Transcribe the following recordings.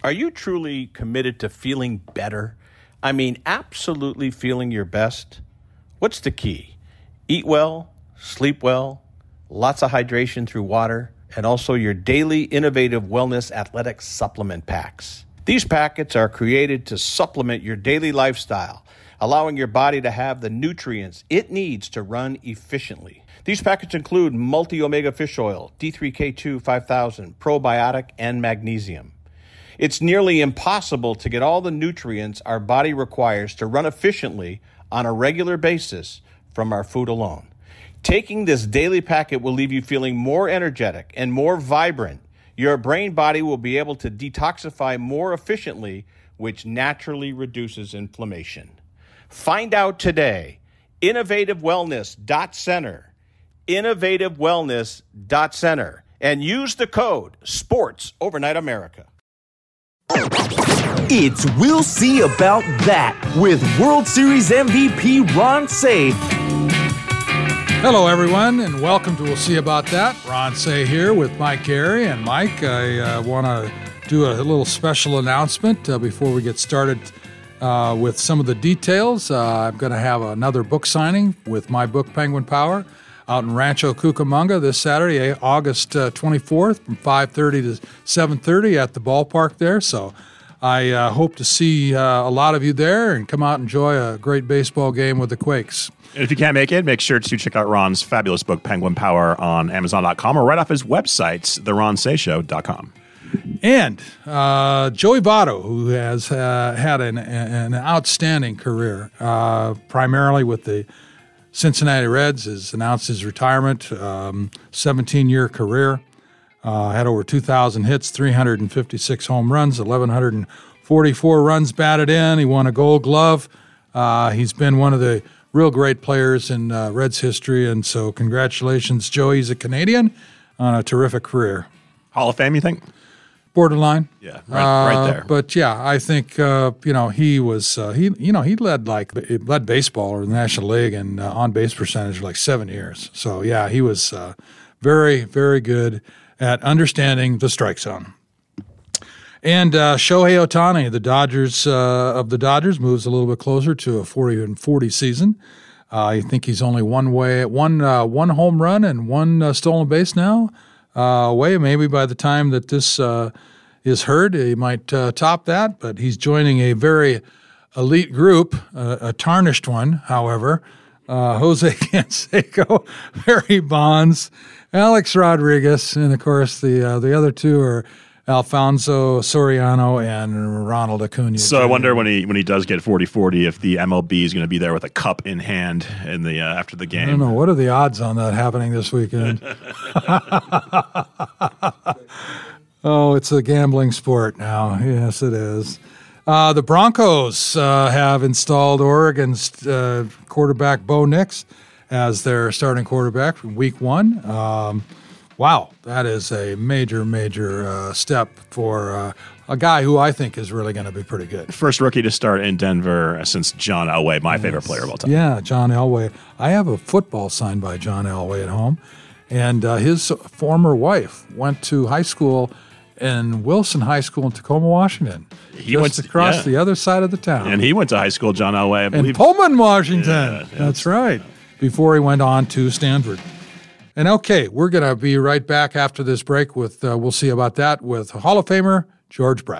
Are you truly committed to feeling better? I mean, absolutely feeling your best? What's the key? Eat well, sleep well, lots of hydration through water, and also your daily innovative wellness athletic supplement packs. These packets are created to supplement your daily lifestyle, allowing your body to have the nutrients it needs to run efficiently. These packets include multi-omega fish oil, D3K2 5000, probiotic, and magnesium. It's nearly impossible to get all the nutrients our body requires to run efficiently on a regular basis from our food alone. Taking this daily packet will leave you feeling more energetic and more vibrant. Your brain body will be able to detoxify more efficiently, which naturally reduces inflammation. Find out today. InnovativeWellness.Center. InnovativeWellness.Center. And use the code SPORTS Overnight America. It's We'll See About That with World Series MVP Ron Cey. Hello, everyone, and welcome to We'll See About That. Ron Cey here with Mike Carey. And Mike, I want to do a little special announcement before we get started with some of the details. I'm going to have another book signing with my book, Penguin Power, out in Rancho Cucamonga this Saturday, August 24th from 5:30 to 7:30 at the ballpark there. So I hope to see a lot of you there and come out and enjoy a great baseball game with the Quakes. And if you can't make it, make sure to check out Ron's fabulous book, Penguin Power, on Amazon.com or right off his website, theronceyshow.com. And Joey Votto, who has had an outstanding career, primarily with the Cincinnati Reds, has announced his retirement, 17-year career, had over 2,000 hits, 356 home runs, 1,144 runs batted in. He won a Gold Glove. He's been one of the real great players in Reds history, and so congratulations, Joey. He's a Canadian on a terrific career. Hall of Fame, you think? Borderline. Yeah, right there. But yeah, I think he was he led baseball or the National League and on base percentage for like 7 years. So yeah, he was very, very good at understanding the strike zone. And Shohei Ohtani, the Dodgers moves a little bit closer to a 40-40 season. I think he's only one home run and one stolen base now away. Maybe by the time that this is heard, he might top that. But he's joining a very elite group, a tarnished one, however. Jose Canseco, Barry Bonds, Alex Rodriguez, and of course the other two are Alfonso Soriano and Ronald Acuna. So I wonder when he does get 40-40 if the MLB is going to be there with a cup in hand in the after the game. I don't know. What are the odds on that happening this weekend? Oh, it's a gambling sport now. Yes, it is. The Broncos have installed Oregon's quarterback Bo Nix as their starting quarterback from Week 1. Wow, that is a major step for a guy who I think is really going to be pretty good. First rookie to start in Denver since John Elway, my favorite player of all time. Yeah, John Elway. I have a football signed by John Elway at home, and his former wife went to high school in Wilson High School in Tacoma, Washington. He went across the other side of the town. And he went to high school, John Elway, I believe. In Pullman, Washington. Yeah, that's right. Before he went on to Stanford. And okay, we're going to be right back after this break with, we'll see about that, with Hall of Famer George Brett.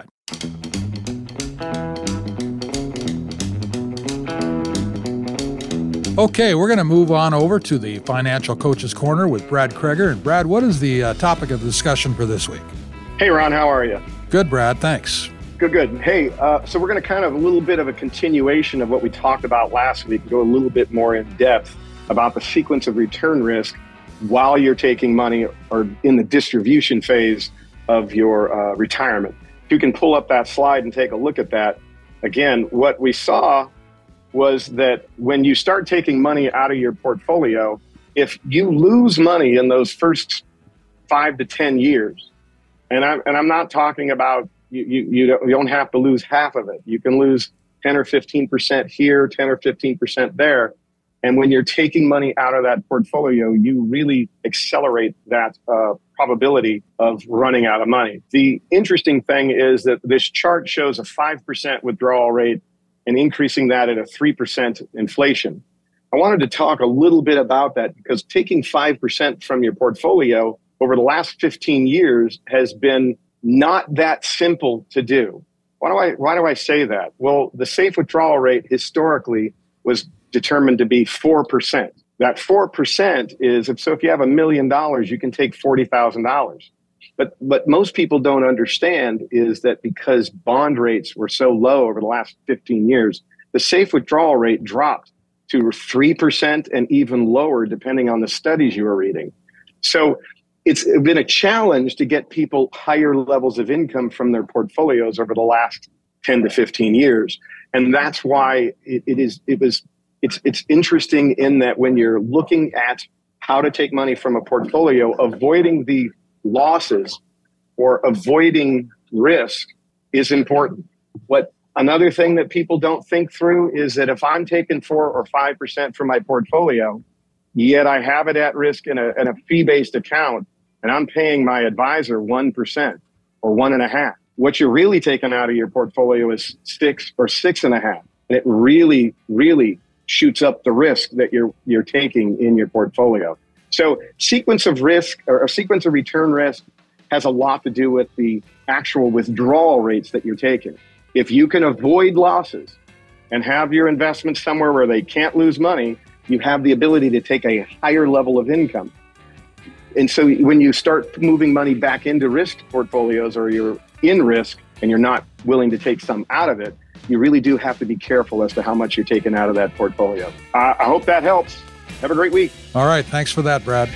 Okay, we're going to move on over to the Financial Coach's Corner with Brad Kreger. And Brad, what is the topic of discussion for this week? Hey, Ron, how are you? Good, Brad, thanks. Good. Hey, so we're going to kind of a little bit of a continuation of what we talked about last week, go a little bit more in depth about the sequence of return risk while you're taking money or in the distribution phase of your retirement. If you can pull up that slide and take a look at that, again, what we saw was that when you start taking money out of your portfolio, if you lose money in those first 5 to 10 years, and I'm not talking about you don't have to lose half of it. You can lose 10 or 15% here, 10 or 15% there. And when you're taking money out of that portfolio, you really accelerate that probability of running out of money. The interesting thing is that this chart shows a 5% withdrawal rate and increasing that at a 3% inflation. I wanted to talk a little bit about that because taking 5% from your portfolio over the last 15 years has been not that simple to do. Why do I say that? Well, the safe withdrawal rate historically was determined to be 4%. That 4% is, so if you have $1 million, you can take $40,000. But what most people don't understand is that because bond rates were so low over the last 15 years, the safe withdrawal rate dropped to 3% and even lower depending on the studies you were reading. So it's been a challenge to get people higher levels of income from their portfolios over the last 10 to 15 years. And that's why it's interesting in that when you're looking at how to take money from a portfolio, avoiding the losses or avoiding risk is important. Another thing that people don't think through is that if I'm taking 4 or 5% from my portfolio, yet I have it at risk in a fee-based account, and I'm paying my advisor 1% or 1.5%, what you're really taking out of your portfolio is 6 or 6.5%. And it really, really shoots up the risk that you're taking in your portfolio. So sequence of risk or a sequence of return risk has a lot to do with the actual withdrawal rates that you're taking. If you can avoid losses and have your investments somewhere where they can't lose money, you have the ability to take a higher level of income. And so when you start moving money back into risk portfolios or you're in risk and you're not willing to take some out of it, you really do have to be careful as to how much you're taking out of that portfolio. I hope that helps. Have a great week. All right. Thanks for that, Brad.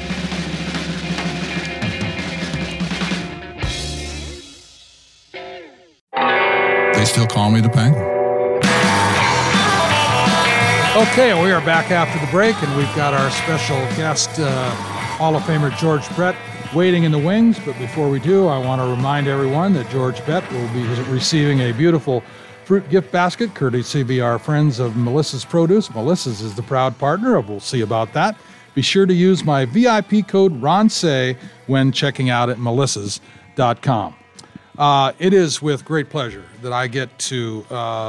They still call me the Penguin. Okay, we are back after the break, and we've got our special guest, Hall of Famer George Brett, waiting in the wings. But before we do, I want to remind everyone that George Brett will be receiving a beautiful fruit gift basket, courtesy of our friends of Melissa's Produce. Melissa's is the proud partner of We'll See About That. Be sure to use my VIP code RONSAY when checking out at melissas.com. It is with great pleasure that I get to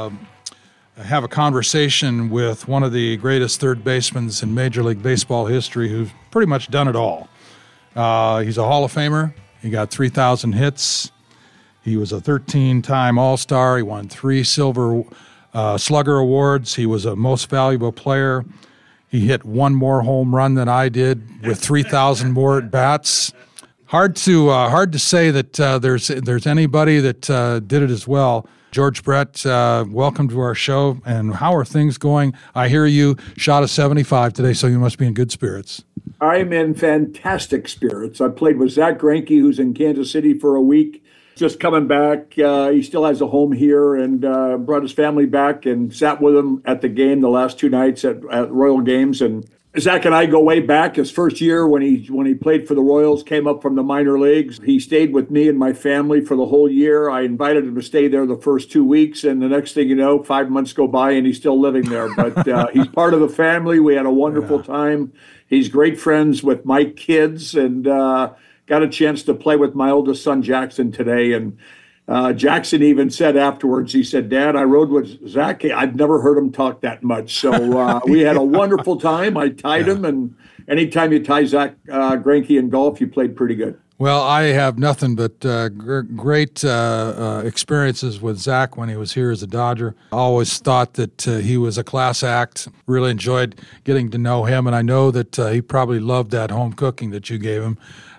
have a conversation with one of the greatest third basemen in Major League Baseball history who's pretty much done it all. He's a Hall of Famer. He got 3,000 hits. He was a 13-time All-Star. He won 3 Silver Slugger Awards. He was a Most Valuable Player. He hit 1 more home run than I did with 3,000 more at-bats. Hard to say that there's anybody that did it as well. George Brett, welcome to our show. And how are things going? I hear you shot a 75 today, so you must be in good spirits. I'm in fantastic spirits. I played with Zach Greinke, who's in Kansas City for a week. Just coming back. He still has a home here and brought his family back and sat with him at the game the last 2 nights at Royal games. And Zach and I go way back. His first year when he played for the Royals, came up from the minor leagues. He stayed with me and my family for the whole year. I invited him to stay there the first 2 weeks, and the next thing you know, 5 months go by and he's still living there. But he's part of the family. We had a wonderful time. He's great friends with my kids, and got a chance to play with my oldest son, Jackson, today. And Jackson even said afterwards, he said, "Dad, I rode with Zach. I've never heard him talk that much." So we had a wonderful time. I tied him, and anytime you tie Zach Greinke in golf, you played pretty good. Well, I have nothing but great experiences with Zach when he was here as a Dodger. I always thought that he was a class act. Really enjoyed getting to know him, and I know that he probably loved that home cooking that you gave him.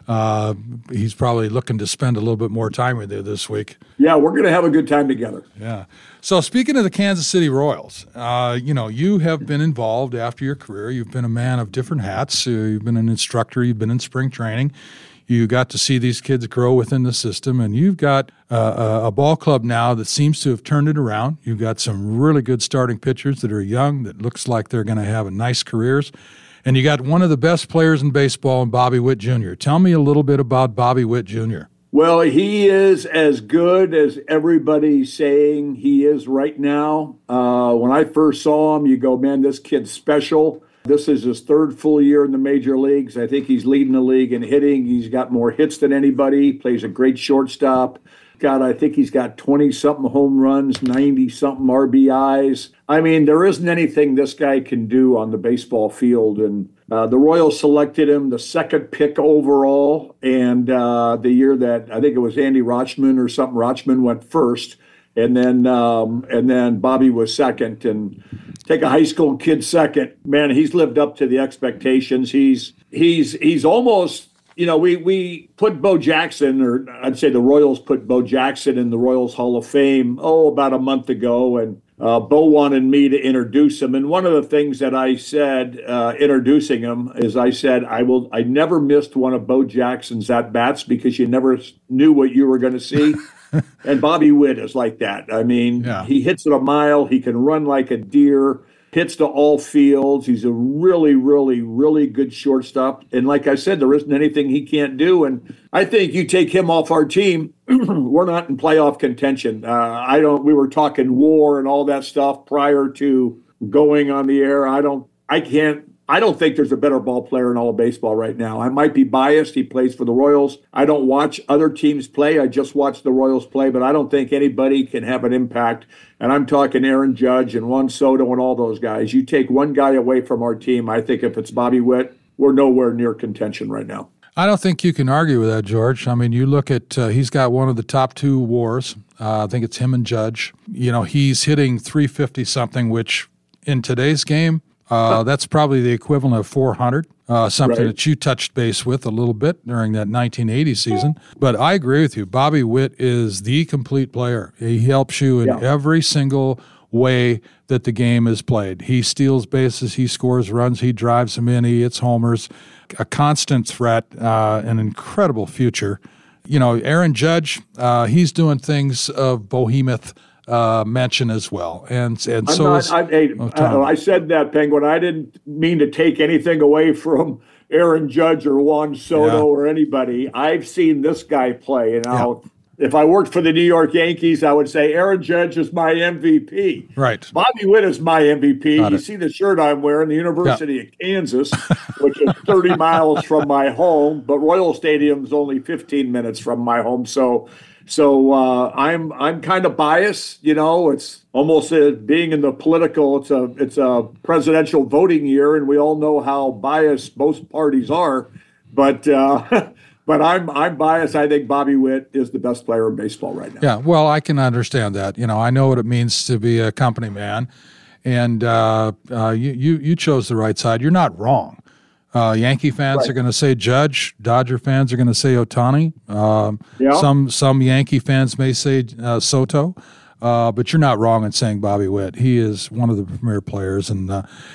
He's probably looking to spend a little bit more time with you this week. Yeah, we're going to have a good time together. Yeah. So speaking of the Kansas City Royals, you have been involved after your career. You've been a man of different hats. You've been an instructor. You've been in spring training. You got to see these kids grow within the system, and you've got a ball club now that seems to have turned it around. You've got some really good starting pitchers that are young that looks like they're going to have nice careers. And you got one of the best players in baseball, Bobby Witt Jr. Tell me a little bit about Bobby Witt Jr. Well, he is as good as everybody's saying he is right now. When I first saw him, you go, man, this kid's special. This is his third full year in the major leagues. I think he's leading the league in hitting. He's got more hits than anybody. Plays a great shortstop. I think he's got 20-something home runs, 90-something RBIs. I mean, there isn't anything this guy can do on the baseball field. And the Royals selected him the second pick overall. And the year that I think it was Andy Rochman or something, Rochman went first. And then Bobby was second. And take a high school kid second. Man, he's lived up to the expectations. He's almost... we put Bo Jackson, or I'd say the Royals put Bo Jackson in the Royals Hall of Fame, about a month ago, and Bo wanted me to introduce him. And one of the things that I said, introducing him, is I said, I never missed one of Bo Jackson's at-bats because you never knew what you were going to see. And Bobby Witt is like that. I mean, He hits it a mile. He can run like a deer. Hits to all fields. He's a really, really, really good shortstop. And like I said, there isn't anything he can't do. And I think you take him off our team, we're not in playoff contention. We were talking WAR and all that stuff prior to going on the air. I don't think there's a better ball player in all of baseball right now. I might be biased. He plays for the Royals. I don't watch other teams play. I just watch the Royals play, but I don't think anybody can have an impact. And I'm talking Aaron Judge and Juan Soto and all those guys. You take one guy away from our team, I think if it's Bobby Witt, we're nowhere near contention right now. I don't think you can argue with that, George. I mean, you look at he's got one of the top two WARs. I think it's him and Judge. He's hitting 350-something, which in today's game, that's probably the equivalent of 400, something that you touched base with a little bit during that 1980 season. But I agree with you. Bobby Witt is the complete player. He helps you in every single way that the game is played. He steals bases, he scores runs, he drives them in, he hits homers, a constant threat, an incredible future. Aaron Judge, he's doing things of behemoth mention as well, and so I said that, Penguin. I didn't mean to take anything away from Aaron Judge or Juan Soto or anybody. I've seen this guy play, and if I worked for the New York Yankees, I would say Aaron Judge is my MVP. Right. Bobby Witt is my MVP. You see the shirt I'm wearing, the University of Kansas, which is 30 miles from my home, but Royal Stadium is only 15 minutes from my home. So I'm kind of biased. It's almost being in the political. It's a presidential voting year, and we all know how biased most parties are. But I'm biased. I think Bobby Witt is the best player in baseball right now. Yeah, well, I can understand that. I know what it means to be a company man, and you chose the right side. You're not wrong. Yankee fans are going to say Judge. Dodger fans are going to say Ohtani. Some Yankee fans may say Soto. But you're not wrong in saying Bobby Witt. He is one of the premier players, and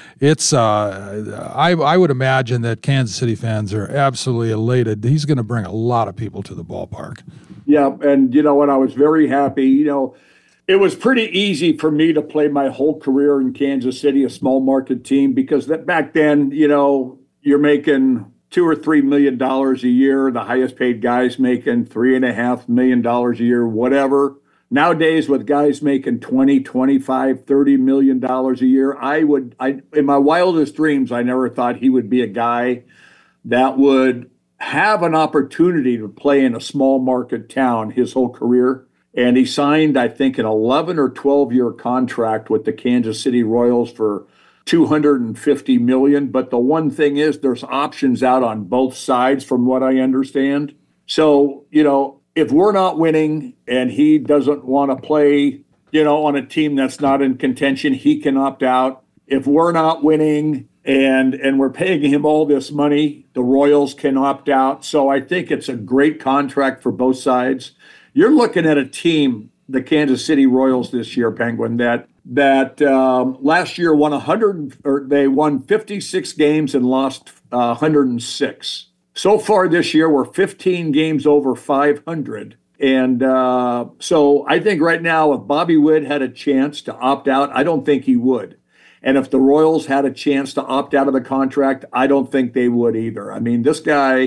I would imagine that Kansas City fans are absolutely elated. He's going to bring a lot of people to the ballpark. Yeah, and you know what? I was very happy. It was pretty easy for me to play my whole career in Kansas City, a small market team, because back then, you're making $2 or $3 million a year. The highest paid guys making $3.5 million a year, whatever. Nowadays, with guys making $20, $25, $30 million a year, in my wildest dreams, I never thought he would be a guy that would have an opportunity to play in a small market town his whole career. And he signed, I think, an 11 or 12-year contract with the Kansas City Royals for $250 million. But the one thing is, there's options out on both sides, from what I understand. So, if we're not winning and he doesn't want to play, on a team that's not in contention, he can opt out. If we're not winning and we're paying him all this money, the Royals can opt out. So I think it's a great contract for both sides. You're looking at a team, the Kansas City Royals this year, Penguin, that last year they won 56 games and lost 106. So far this year, we're 15 games over 500. And so I think right now, if Bobby Witt had a chance to opt out, I don't think he would. And if the Royals had a chance to opt out of the contract, I don't think they would either. I mean, this guy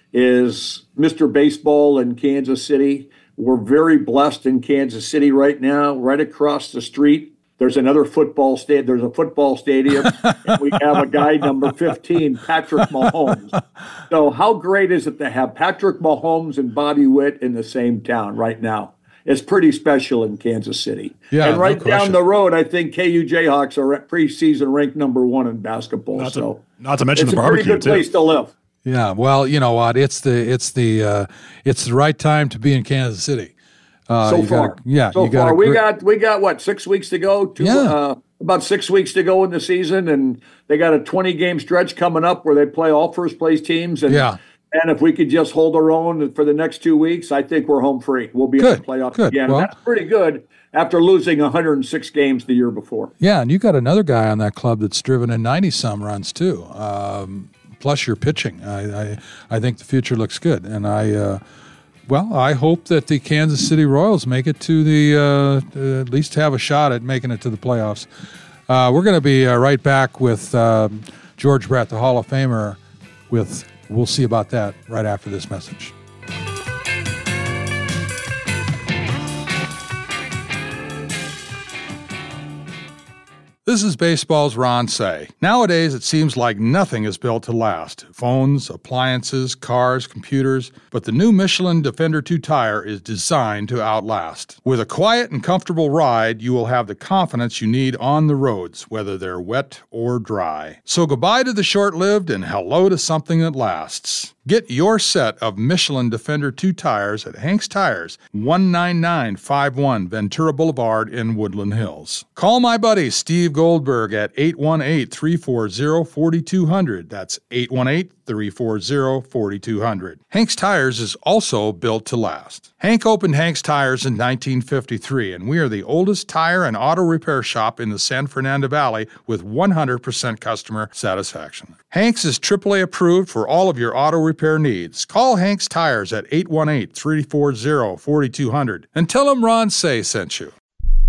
is Mr. Baseball in Kansas City. We're very blessed in Kansas City right now. Right across the street, there's another football stadium. There's a football stadium, and we have a guy, number 15, Patrick Mahomes. So how great is it to have Patrick Mahomes and Bobby Witt in the same town right now? It's pretty special in Kansas City. Yeah, and right no down question. the road, I think KU Jayhawks are at preseason ranked number 1 in basketball. Not So to mention it's the a pretty barbecue, good too. place to live. Yeah, well, you know what? It's the right time to be in Kansas City. So far. We got what, 6 weeks to go? About 6 weeks to go in the season, and they got a 20-game stretch coming up where they play all first-place teams. And if we could just hold our own for the next 2 weeks, I think we're home free. We'll be in the playoffs again. Well, and that's pretty good after losing 106 games the year before. Yeah, and you got another guy on that club that's driven in 90-some runs too. Plus your pitching. I think the future looks good, and I hope that the Kansas City Royals make it to the at least have a shot at making it to the playoffs. We're going to be right back with George Brett, the Hall of Famer. We'll see about that right after this message. This is baseball's Ron Say. Nowadays, it seems like nothing is built to last. Phones, appliances, cars, computers. But the new Michelin Defender 2 tire is designed to outlast. With a quiet and comfortable ride, you will have the confidence you need on the roads, whether they're wet or dry. So goodbye to the short-lived and hello to something that lasts. Get your set of Michelin Defender 2 tires at Hank's Tires, 19951 Ventura Boulevard in Woodland Hills. Call my buddy Steve Goldberg at 818-340-4200. That's 818-340-4200. Hank's Tires is also built to last. Hank opened Hank's Tires in 1953, and we are the oldest tire and auto repair shop in the San Fernando Valley with 100% customer satisfaction. Hank's is AAA approved for all of your auto repair needs. Call Hank's Tires at 818-340-4200 and tell them Ron Say sent you.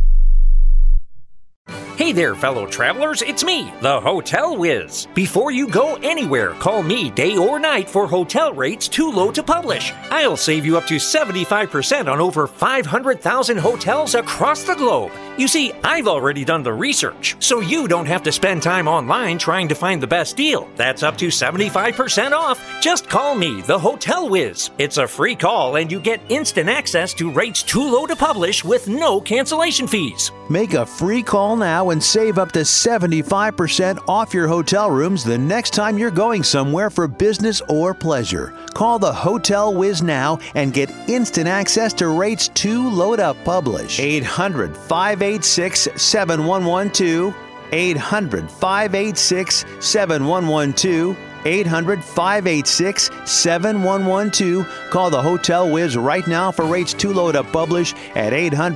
Hey there, fellow travelers, it's me, the Hotel Whiz. Before you go anywhere, call me day or night for hotel rates too low to publish. I'll save you up to 75% on over 500,000 hotels across the globe. You see, I've already done the research, so you don't have to spend time online trying to find the best deal. That's up to 75% off. Just call me, the Hotel Whiz. It's a free call, and you get instant access to rates too low to publish with no cancellation fees. Make a free call now and save up to 75% off your hotel rooms the next time you're going somewhere for business or pleasure. Call the Hotel Whiz now and get instant access to rates too low to publish. 800-586-7112. 800-586-7112. 800-586-7112. Call the Hotel Whiz right now for rates too low to publish at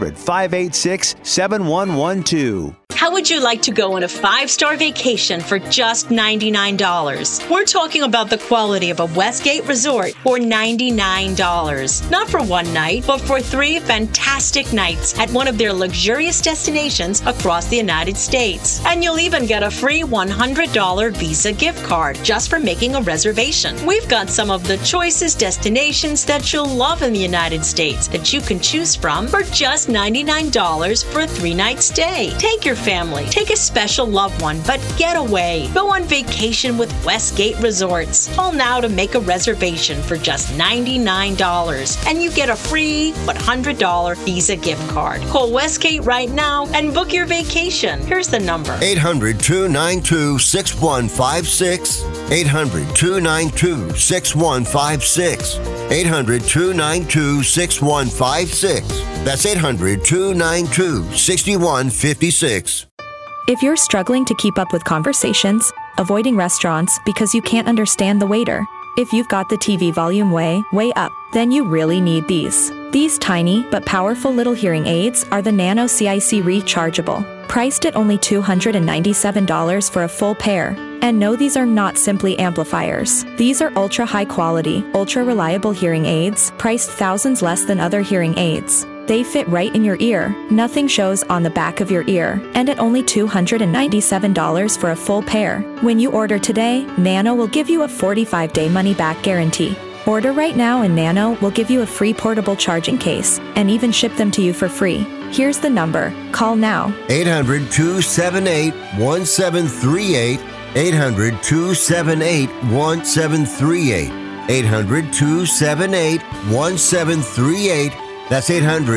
800-586-7112. How would you like to go on a 5-star vacation for just $99? We're talking about the quality of a Westgate resort for $99. Not for one night, but for 3 fantastic nights at one of their luxurious destinations across the United States. And you'll even get a free $100 Visa gift card just for making a reservation. We've got some of the choicest destinations that you'll love in the United States that you can choose from for just $99 for a 3-night stay. Take your family, take a special loved one, but get away. Go on vacation with Westgate Resorts. Call now to make a reservation for just $99, and you get a free $100 Visa gift card. Call Westgate right now and book your vacation. Here's the number: 800-292-6156. 800-292-6156. 800-292-6156. That's 800-292-6156. If you're struggling to keep up with conversations, avoiding restaurants because you can't understand the waiter, if you've got the TV volume way up, then you really need these. These tiny but powerful little hearing aids are the Nano CIC Rechargeable, priced at only $297 for a full pair. And no, these are not simply amplifiers. These are ultra high quality, ultra reliable hearing aids, priced thousands less than other hearing aids. They fit right in your ear, nothing shows on the back of your ear, and at only $297 for a full pair. When you order today, Nano will give you a 45-day money-back guarantee. Order right now and Nano will give you a free portable charging case and even ship them to you for free. Here's the number. Call now. 800-278-1738. 800-278-1738. 800-278-1738. That's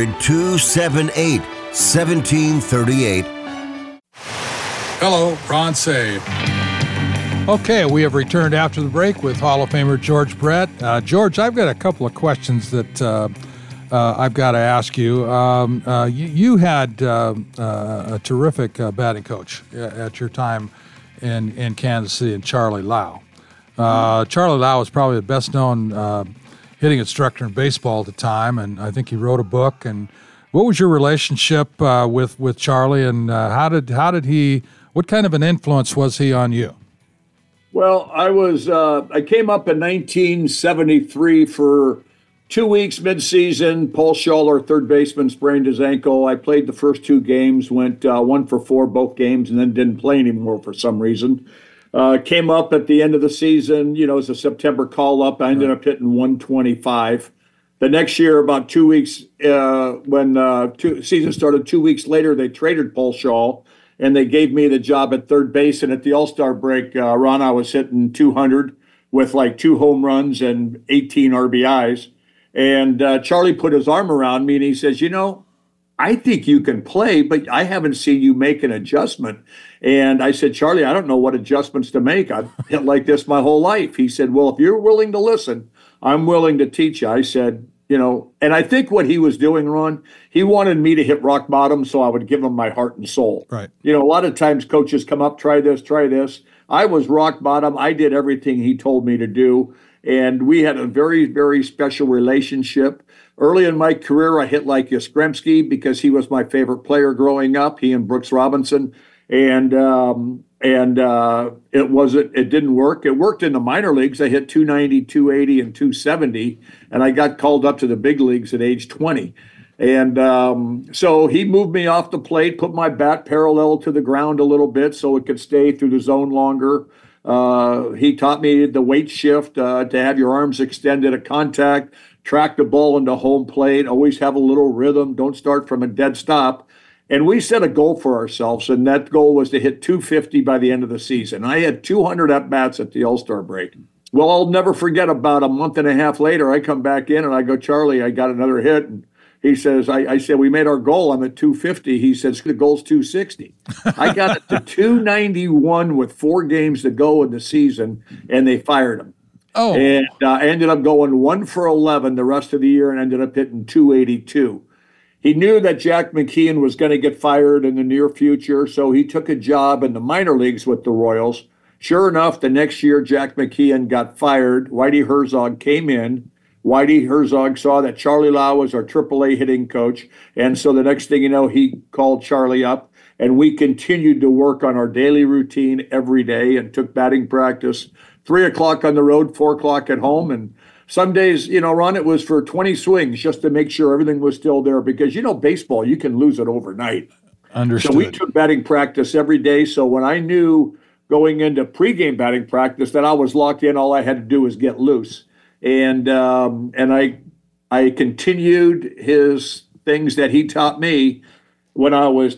800-278-1738. Hello, Ron Say. Okay, we have returned after the break with Hall of Famer George Brett. George, I've got a couple of questions that I've got to ask you. You had a terrific batting coach at your time in Kansas City, and Charlie Lau. Charlie Lau was probably the best-known hitting instructor in baseball at the time, and I think he wrote a book. And what was your relationship with Charlie, and how did he? What kind of an influence was he on you? Well, I came up in 1973 for 2 weeks midseason. Paul Schaller, third baseman, sprained his ankle. I played the first 2 games, went 1 for 4 both games, and then didn't play anymore for some reason. Came up at the end of the season, as a September call-up. I ended up hitting 125. The next year, about 2 weeks, when season started 2 weeks later, they traded Paul Schaller, and they gave me the job at third base. And at the All-Star break, Ron, I was hitting 200 with like 2 home runs and 18 RBIs. And Charlie put his arm around me and he says, I think you can play, but I haven't seen you make an adjustment. And I said, Charlie, I don't know what adjustments to make. I've hit like this my whole life. He said, well, if you're willing to listen, I'm willing to teach you. I said, and I think what he was doing, Ron, he wanted me to hit rock bottom so I would give him my heart and soul. Right. A lot of times coaches come up, try this, try this. I was rock bottom. I did everything he told me to do. And we had a very, very special relationship. Early in my career, I hit like Yastrzemski because he was my favorite player growing up, he and Brooks Robinson. And it didn't work. It worked in the minor leagues. I hit 290, 280, and 270, and I got called up to the big leagues at age 20. And so he moved me off the plate, put my bat parallel to the ground a little bit so it could stay through the zone longer. He taught me the weight shift, to have your arms extended at contact, track the ball into home plate, always have a little rhythm, don't start from a dead stop. And we set a goal for ourselves, and that goal was to hit 250 by the end of the season. I had 200 at-bats at the All-Star break. Well, I'll never forget, about a month and a half later, I come back in and I go, Charlie, I got another hit. And he says, I said, we made our goal. I'm at 250. He says, the goal's 260. I got it to 291 with 4 games to go in the season, and they fired him. Oh. And I ended up going 1 for 11 the rest of the year and ended up hitting 282. He knew that Jack McKeon was going to get fired in the near future, so he took a job in the minor leagues with the Royals. Sure enough, the next year, Jack McKeon got fired. Whitey Herzog came in. Whitey Herzog saw that Charlie Lau was our AAA hitting coach, and so the next thing you know, he called Charlie up, and we continued to work on our daily routine every day and took batting practice 3 o'clock on the road, 4 o'clock at home, and some days, Ron, it was for 20 swings just to make sure everything was still there because, baseball, you can lose it overnight. Understood. So we took batting practice every day. So when I knew going into pregame batting practice that I was locked in, all I had to do was get loose. And I continued his things that he taught me when I was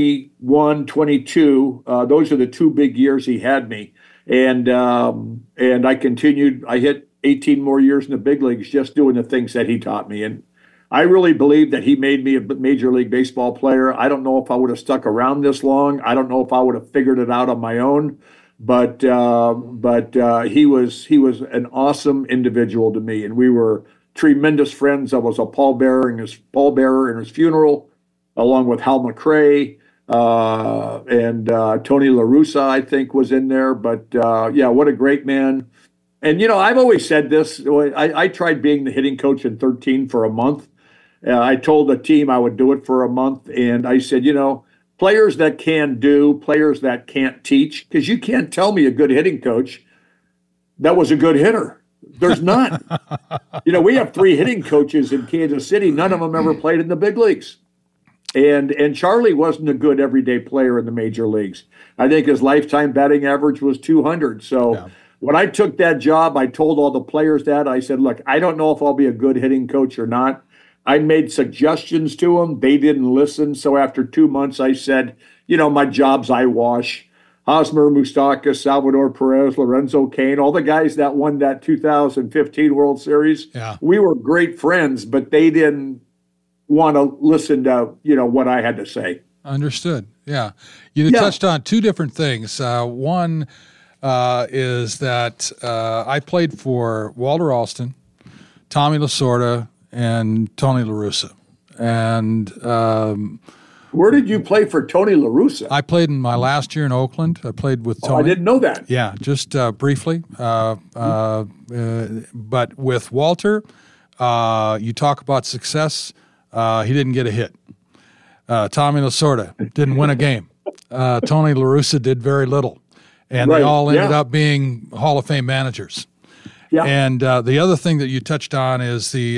21, 22. Those are the 2 big years he had me. And I continued. I hit 18 more years in the big leagues just doing the things that he taught me. And I really believe that he made me a Major League Baseball player. I don't know if I would have stuck around this long. I don't know if I would have figured it out on my own. But he was an awesome individual to me, and we were tremendous friends. I was a pallbearer in his funeral, along with Hal McRae and Tony La Russa, I think, was in there. But what a great man. And, I've always said this. I tried being the hitting coach in 13 for a month. I told the team I would do it for a month. And I said, players that can do, players that can't teach, because you can't tell me a good hitting coach that was a good hitter. There's none. We have 3 hitting coaches in Kansas City. None of them ever played in the big leagues. And Charlie wasn't a good everyday player in the major leagues. I think his lifetime batting average was 200. So When I took that job, I told all the players that. I said, look, I don't know if I'll be a good hitting coach or not. I made suggestions to them. They didn't listen. So after 2 months, I said, my job's eyewash. Hosmer Moustakas, Salvador Perez, Lorenzo Cain, all the guys that won that 2015 World Series. Yeah. We were great friends, but they didn't want to listen to, what I had to say. Understood. Yeah. You touched on two different things. One is that I played for Walter Alston, Tommy Lasorda, and Tony La Russa. And where did you play for Tony La Russa? I played in my last year in Oakland. I played with Tony. I didn't know that. Yeah, just briefly. But with Walter, you talk about success. He didn't get a hit. Tommy Lasorda didn't win a game. Tony La Russa did very little. And they all ended up being Hall of Fame managers. Yeah. And the other thing that you touched on is the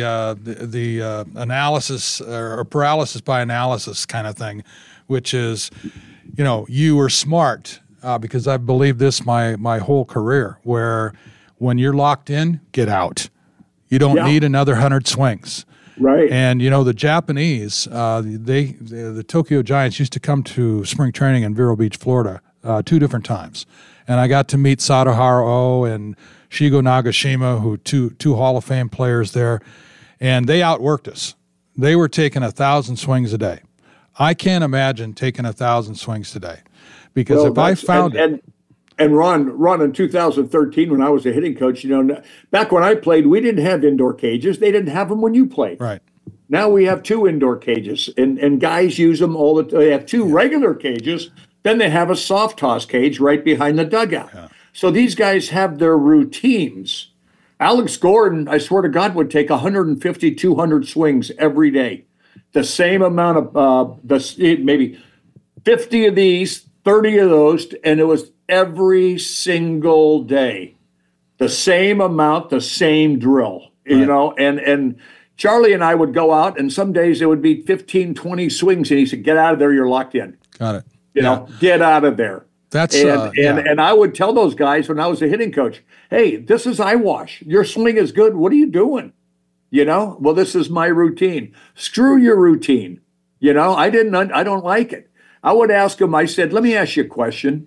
analysis or paralysis by analysis kind of thing, which is, you were smart because I've believed this my whole career, where when you're locked in, get out. You don't need another 100 swings. Right. And, the Japanese, the Tokyo Giants used to come to spring training in Vero Beach, Florida, 2 different times. And I got to meet Sadaharu Oh and Shigo Nagashima, who two Hall of Fame players there, and they outworked us. They were taking 1,000 swings a day. I can't imagine taking 1,000 swings today, because if I found it. And Ron, in 2013, when I was a hitting coach, back when I played, we didn't have indoor cages. They didn't have them when you played. Right. Now we have 2 indoor cages, and guys use them all the time. They have 2 regular cages, then they have a soft toss cage right behind the dugout. Yeah. So these guys have their routines. Alex Gordon, I swear to God, would take 150, 200 swings every day. The same amount of, maybe 50 of these, 30 of those, and it was every single day. The same amount, the same drill, and Charlie and I would go out, and some days it would be 15, 20 swings, and he said, get out of there, you're locked in. Got it. Get out of there. That's and I would tell those guys when I was a hitting coach, hey, this is eyewash. Your swing is good. What are you doing? Well, this is my routine. Screw your routine. I don't like it. I would ask them, I said, let me ask you a question.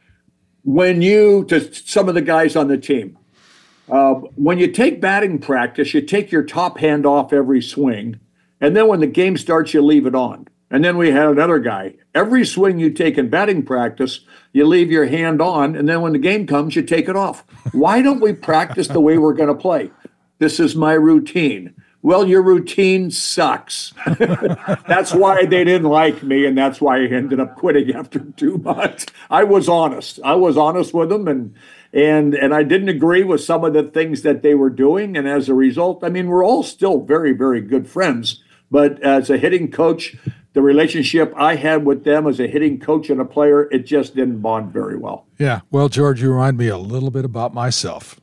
To some of the guys on the team, when you take batting practice, you take your top hand off every swing, and then when the game starts, you leave it on. And then we had another guy. Every swing you take in batting practice, you leave your hand on, and then when the game comes, you take it off. Why don't we practice the way we're going to play? This is my routine. Well, your routine sucks. That's why they didn't like me, and that's why I ended up quitting after 2 months. I was honest. With them, and I didn't agree with some of the things that they were doing. And as a result, we're all still very, very good friends. But as a hitting coach, the relationship I had with them as a hitting coach and a player, it just didn't bond very well. Yeah. Well, George, you remind me a little bit about myself.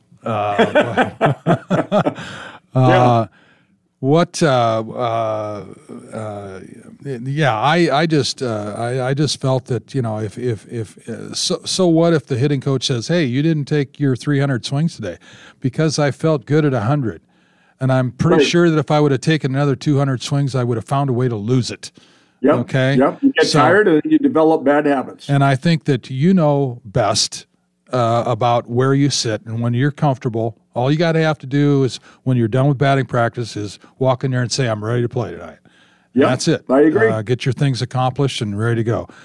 I just felt that, so what if the hitting coach says, hey, you didn't take your 300 swings today, because I felt good at 100. And I'm pretty sure that if I would have taken another 200 swings, I would have found a way to lose it. Yep. Okay. Yep. You get tired and you develop bad habits. And I think that best about where you sit, and when you're comfortable, all you got to have to do is, when you're done with batting practice, is walk in there and say, I'm ready to play tonight. Yeah, that's it. I agree. Get your things accomplished and ready to go.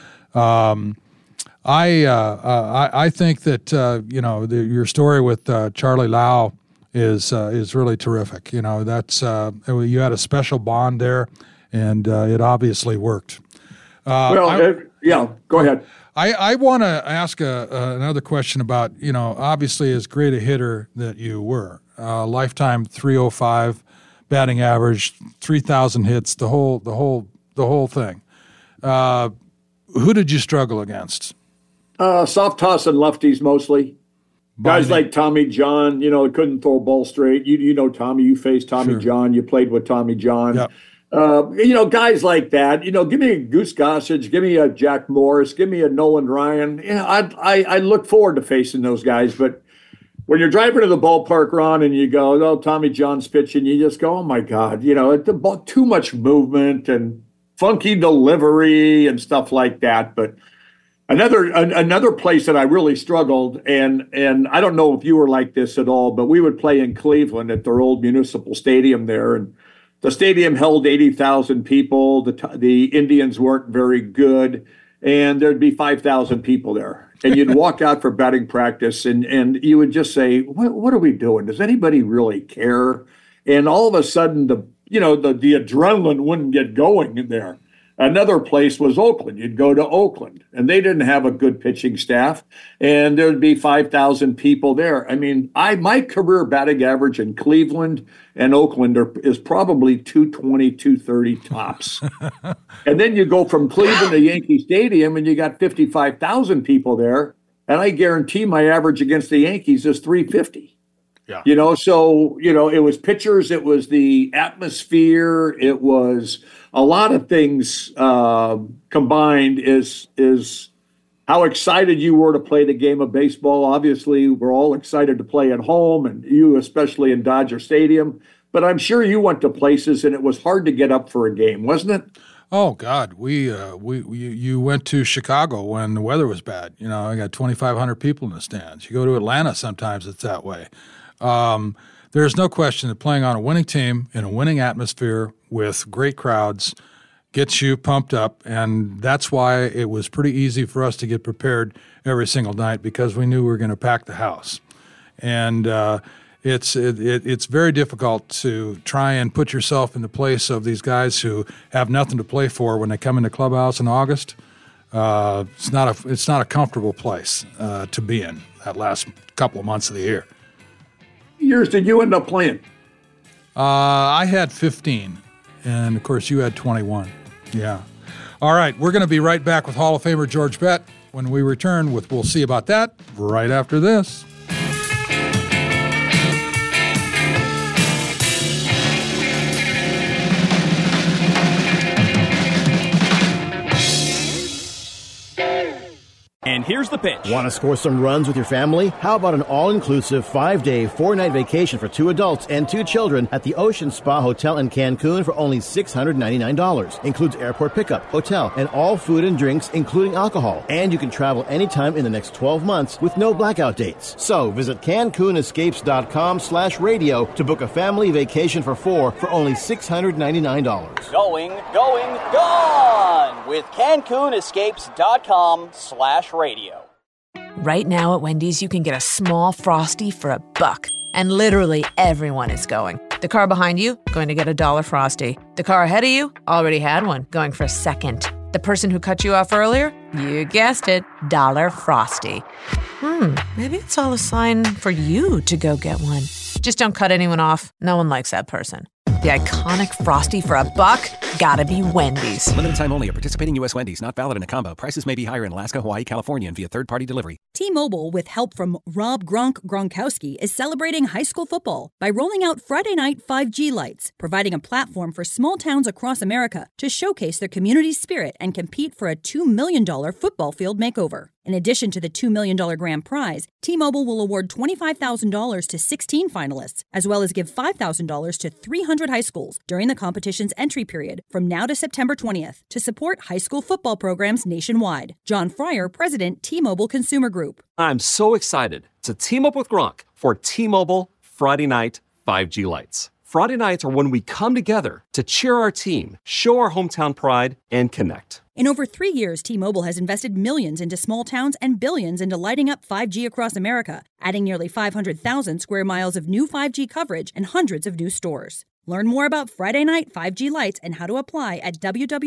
I think that your story with Charlie Lau is really terrific. That's you had a special bond there, and it obviously worked. Go ahead. I want to ask another question about, obviously as great a hitter that you were, lifetime 305 batting average, 3,000 hits, the whole thing. Who did you struggle against? Soft toss and lefties mostly. Guys like Tommy John, couldn't throw a ball straight. You know Tommy, you faced Tommy John, you played with Tommy John. Yep. Guys like that. Give me a Goose Gossage, give me a Jack Morris, give me a Nolan Ryan. I look forward to facing those guys, but when you're driving to the ballpark, Ron, and you go, oh, Tommy John's pitching, you just go, oh my God, too much movement and funky delivery and stuff like that. But another place that I really struggled, and I don't know if you were like this at all, but we would play in Cleveland at their old municipal stadium there, and the stadium held 80,000 people. The Indians weren't very good, and there'd be 5,000 people there. And you'd walk out for batting practice, and you would just say, what are we doing? Does anybody really care? And all of a sudden, the adrenaline wouldn't get going in there. Another place was Oakland. You'd go to Oakland, and they didn't have a good pitching staff, and there'd be 5,000 people there. I mean, my career batting average in Cleveland and Oakland is probably 220, 230 tops. And then you go from Cleveland to Yankee Stadium, and you got 55,000 people there, and I guarantee my average against the Yankees is 350. Yeah. It was pitchers, it was the atmosphere, it was a lot of things combined is how excited you were to play the game of baseball. Obviously, we're all excited to play at home, and you especially in Dodger Stadium. But I'm sure you went to places, and it was hard to get up for a game, wasn't it? Oh God, you went to Chicago when the weather was bad. I got 2,500 people in the stands. You go to Atlanta, sometimes it's that way. There's no question that playing on a winning team in a winning atmosphere with great crowds gets you pumped up, and that's why it was pretty easy for us to get prepared every single night, because we knew we were going to pack the house. And it's very difficult to try and put yourself in the place of these guys who have nothing to play for when they come into Clubhouse in August. It's not a comfortable place to be in that last couple of months of the year. Years did you end up playing? I had 15, and of course you had 21. Yeah. All right, we're going to be right back with Hall of Famer George Bett when we return with We'll See About That right after this. And here's the pitch. Want to score some runs with your family? How about an all-inclusive 5-day, 4-night vacation for 2 adults and 2 children at the Ocean Spa Hotel in Cancun for only $699. Includes airport pickup, hotel, and all food and drinks, including alcohol. And you can travel anytime in the next 12 months with no blackout dates. So visit CancunEscapes.com/radio to book a family vacation for 4 for only $699. Going, gone with CancunEscapes.com/radio. Right now at Wendy's, you can get a small Frosty for $1, and literally everyone is going. The car behind you, going to get a $1 Frosty. The car ahead of you, already had one, going for a second. The person who cut you off earlier, you guessed it, $1 Frosty. Maybe it's all a sign for you to go get one. Just don't cut anyone off. No one likes that person. The iconic Frosty for $1, gotta be Wendy's. Limited time only at participating U.S. Wendy's. Not valid in a combo. Prices may be higher in Alaska, Hawaii, California, and via third-party delivery. T-Mobile, with help from Rob Gronkowski, is celebrating high school football by rolling out Friday Night 5G Lights, providing a platform for small towns across America to showcase their community spirit and compete for a $2 million football field makeover. In addition to the $2 million grand prize, T-Mobile will award $25,000 to 16 finalists, as well as give $5,000 to 300 high schools during the competition's entry period from now to September 20th to support high school football programs nationwide. John Fryer, President, T-Mobile Consumer Group. I'm so excited to team up with Gronk for T-Mobile Friday Night 5G Lights. Friday nights are when we come together to cheer our team, show our hometown pride, and connect. In over 3 years, T-Mobile has invested millions into small towns and billions into lighting up 5G across America, adding nearly 500,000 square miles of new 5G coverage and hundreds of new stores. Learn more about Friday Night 5G Lights and how to apply at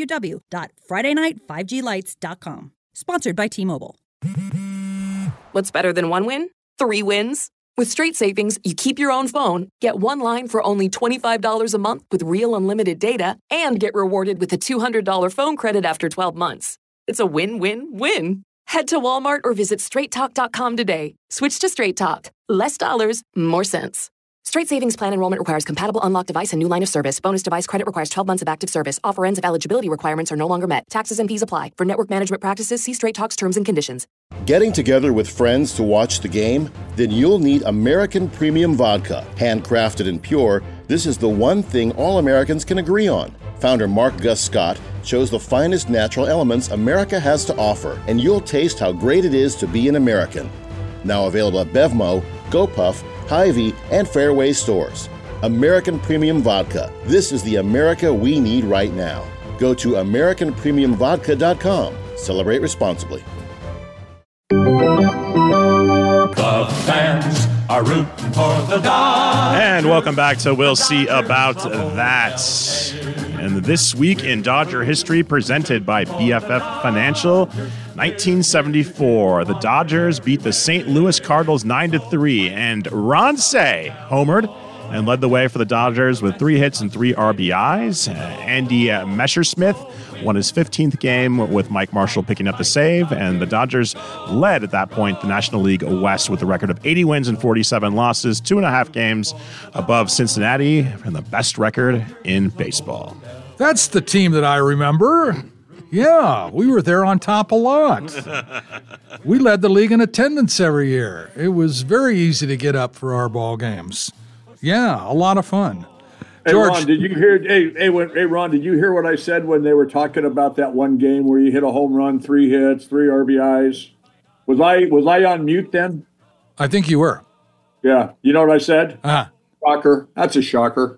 www.FridayNightFiveGLights.com. Sponsored by T-Mobile. What's better than one win? 3 wins. With Straight Savings, you keep your own phone, get one line for only $25 a month with real unlimited data, and get rewarded with a $200 phone credit after 12 months. It's a win-win-win. Head to Walmart or visit straighttalk.com today. Switch to Straight Talk. Less dollars, more sense. Straight Savings Plan enrollment requires compatible unlocked device and new line of service. Bonus device credit requires 12 months of active service. Offer ends if eligibility requirements are no longer met. Taxes and fees apply. For network management practices, see Straight Talk's terms and conditions. Getting together with friends to watch the game? Then you'll need American Premium Vodka. Handcrafted and pure, this is the one thing all Americans can agree on. Founder Mark Gus Scott chose the finest natural elements America has to offer, and you'll taste how great it is to be an American. Now available at Bevmo, GoPuff, Hy-Vee, and Fairway stores. American Premium Vodka. This is the America we need right now. Go to AmericanPremiumVodka.com. Celebrate responsibly. The fans are rooting for the Dodgers. And welcome back to We'll See About That. And this week in Dodger history, presented by BFF Financial, 1974, the Dodgers beat the St. Louis Cardinals 9-3, and Ron Cey homered and led the way for the Dodgers with 3 hits and 3 RBIs. Andy Messersmith won his 15th game with Mike Marshall picking up the save, and the Dodgers led at that point the National League West with a record of 80 wins and 47 losses, 2.5 games above Cincinnati, and the best record in baseball. That's the team that I remember. Yeah, we were there on top a lot. We led the league in attendance every year. It was very easy to get up for our ball games. Yeah, a lot of fun. Hey, George, Ron, did you hear? Hey, Ron, did you hear what I said when they were talking about that one game where you hit a home run, 3 hits, 3 RBIs? Was I on mute then? I think you were. Yeah. You know what I said? Shocker. That's a shocker.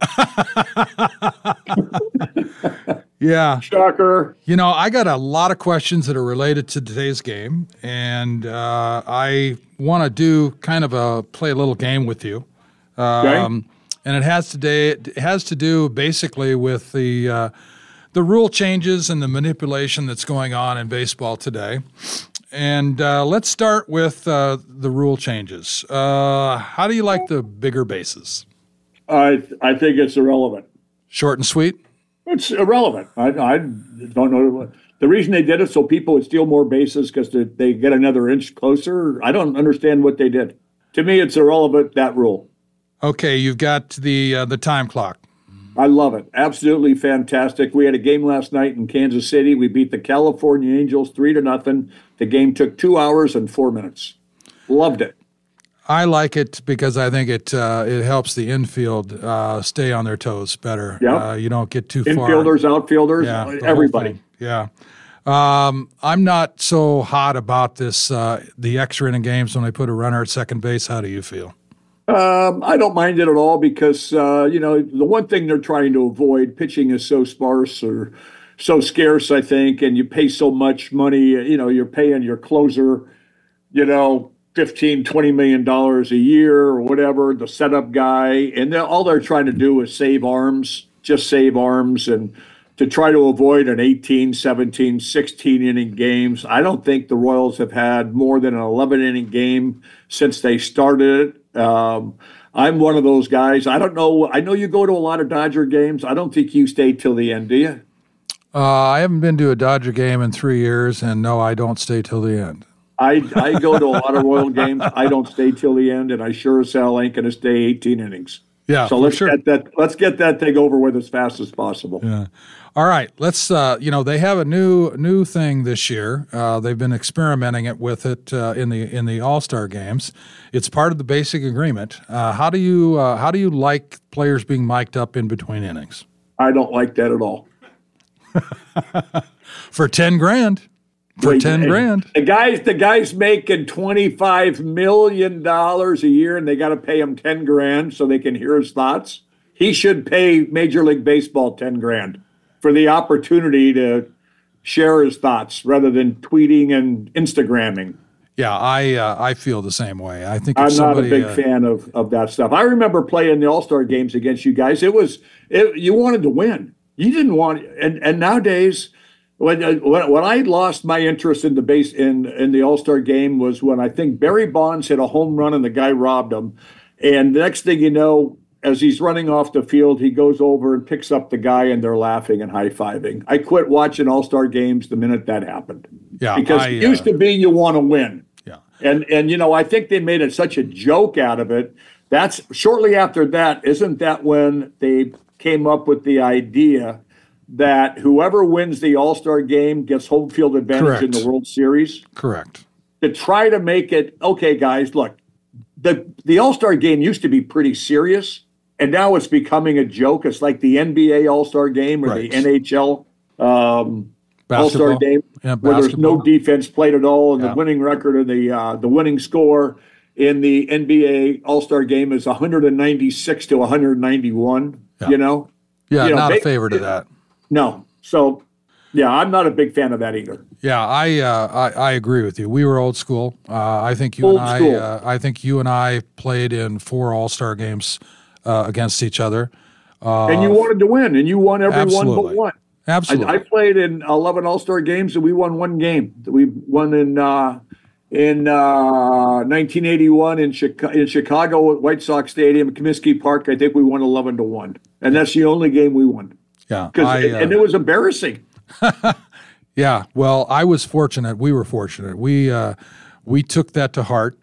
Yeah. Shocker. You know, I got a lot of questions that are related to today's game, and I want to play a little game with you. Okay. And it has to do basically with the rule changes and the manipulation that's going on in baseball today. And let's start with the rule changes. How do you like the bigger bases? I think it's irrelevant. Short and sweet? It's irrelevant. I don't know. The reason they did it so people would steal more bases because they get another inch closer. I don't understand what they did. To me, it's irrelevant, that rule. Okay, you've got the time clock. I love it. Absolutely fantastic. We had a game last night in Kansas City. We beat the California Angels 3-0. The game took 2 hours and 4 minutes. Loved it. I like it because I think it helps the infield stay on their toes better. Yep. You don't get too far. Infielders, outfielders, everybody. Yeah. I'm not so hot about this, the extra inning games when they put a runner at second base. How do you feel? I don't mind it at all because, the one thing they're trying to avoid, pitching is so sparse or so scarce, I think, and you pay so much money, you're paying your closer, $15, $20 million a year or whatever, the setup guy, and all they're trying to do is save arms, and to try to avoid an 18, 17, 16-inning games. I don't think the Royals have had more than an 11-inning game since they started it. I'm one of those guys. I don't know. I know you go to a lot of Dodger games. I don't think you stay till the end, do you? I haven't been to a Dodger game in 3 years, and no, I don't stay till the end. I go to a lot of Royal games. I don't stay till the end, and I sure as hell ain't going to stay 18 innings. Yeah, so let's get that thing over with as fast as possible. Yeah. All right, let's. They have a new thing this year. They've been experimenting with it in the All-Star games. It's part of the basic agreement. How do you like players being mic'd up in between innings? I don't like that at all. For $10,000. For $10,000. The guy's making $25 million a year, and they got to pay him $10,000 so they can hear his thoughts. He should pay Major League Baseball $10,000 for the opportunity to share his thoughts rather than tweeting and Instagramming. Yeah, I feel the same way. I think I'm not a big fan of that stuff. I remember playing the All-Star games against you guys. You wanted to win. You didn't want, and nowadays. When I lost my interest in the All-Star game was when I think Barry Bonds hit a home run and the guy robbed him. And the next thing you know, as he's running off the field, he goes over and picks up the guy and they're laughing and high-fiving. I quit watching All-Star games the minute that happened. Yeah, because it used to be you want to win. Yeah. And I think they made it such a joke out of it That's shortly after that. Isn't that when they came up with the idea that whoever wins the All-Star game gets home field advantage in the World Series? Correct. To try to make it, okay, guys, look, the All-Star game used to be pretty serious, and now it's becoming a joke. It's like the NBA All-Star game or the NHL All-Star game, where there's no defense played at all, and the winning record or the winning score in the NBA All-Star game is 196 to 191. You know, not a favor to that. No, so yeah, I'm not a big fan of that either. Yeah, I agree with you. We were old school. I think you and I played in 4 All-Star games against each other, and you wanted to win, and you won every one but one. Absolutely. I played in 11 All-Star games, and we won 1 game. We won in 1981 in Chicago at White Sox Stadium at Comiskey Park. I think we won 11-1, and that's the only game we won. Yeah, and it was embarrassing. Yeah, well, I was fortunate. We were fortunate. We took that to heart.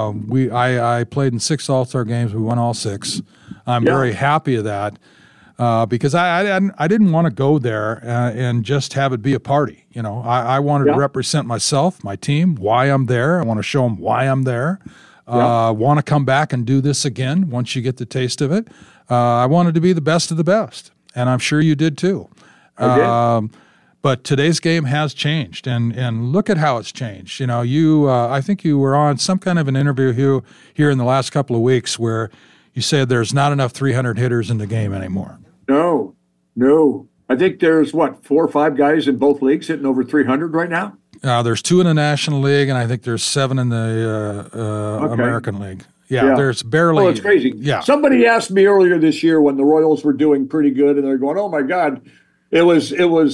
I played in 6 All-Star games. We won all 6. I'm very happy of that. Because I didn't want to go there and just have it be a party. You know, I wanted to represent myself, my team, why I'm there. I want to show them why I'm there. Want to come back and do this again once you get the taste of it. I wanted to be the best of the best, and I'm sure you did too. I did. But today's game has changed, and look at how it's changed. You know, I think you were on some kind of an interview here in the last couple of weeks where you said there's not enough 300 hitters in the game anymore. No. I think there's, 4 or 5 guys in both leagues hitting over 300 right now? There's 2 in the National League, and I think there's 7 in the American League. Yeah, there's barely. Oh, it's crazy. Yeah. Somebody asked me earlier this year when the Royals were doing pretty good, and they're going, oh, my God. It was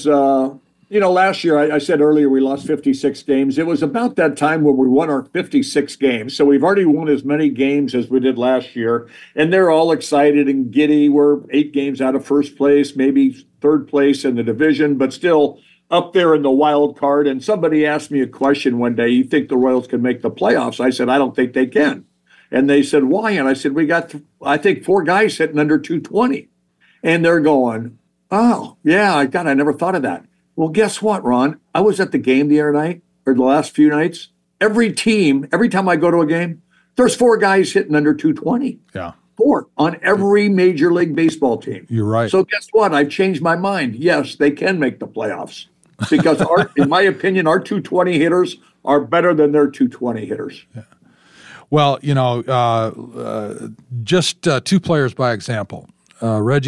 last year, I said earlier we lost 56 games. It was about that time when we won our 56 games. So we've already won as many games as we did last year. And they're all excited and giddy. We're 8 games out of first place, maybe 3rd place in the division, but still up there in the wild card. And somebody asked me a question one day, you think the Royals can make the playoffs? I said, I don't think they can. And they said, why? And I said, we got, I think, 4 guys hitting under 220. And they're going, oh, yeah, I never thought of that. Well, guess what, Ron? I was at the game the other night, or the last few nights. Every time I go to a game, there's 4 guys hitting under 220. Yeah. 4 on every Major League Baseball team. You're right. So guess what? I've changed my mind. Yes, they can make the playoffs. Because, in my opinion, our 220 hitters are better than their 220 hitters. Yeah. Well, you know, just 2 players by example. Reggie